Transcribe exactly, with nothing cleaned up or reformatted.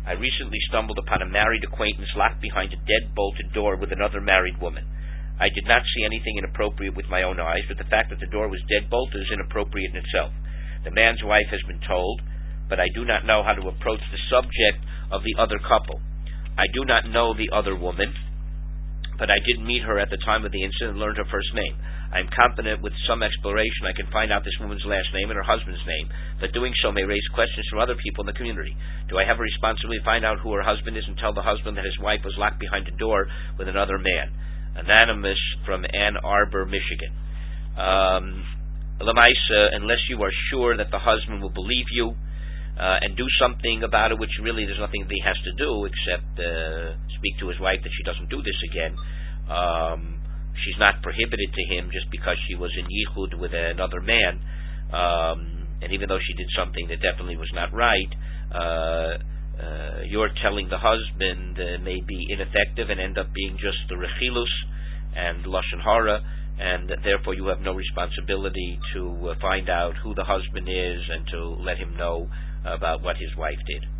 I recently stumbled upon a married acquaintance locked behind a dead-bolted door with another married woman. I did not see anything inappropriate with my own eyes, but the fact that the door was dead-bolted is inappropriate in itself. The man's wife has been told, but I do not know how to approach the subject of the other couple. I do not know the other woman, but I did meet her at the time of the incident and learned her first name. I am confident with some exploration I can find out this woman's last name and her husband's name, but doing so may raise questions from other people in the community. Do I have a responsibility to find out who her husband is and tell the husband that his wife was locked behind a door with another man? Anonymous from Ann Arbor, Michigan. Um, Lamaisa, unless you are sure that the husband will believe you uh, and do something about it, which really there's nothing that he has to do except uh, speak to his wife that she doesn't do this again. Um, she's not prohibited to him just because she was in yichud with another man, um, and even though she did something that definitely was not right, uh, uh, your telling the husband uh, may be ineffective and end up being just the rechilus and lashon hara, and therefore you have no responsibility to uh, find out who the husband is and to let him know about what his wife did.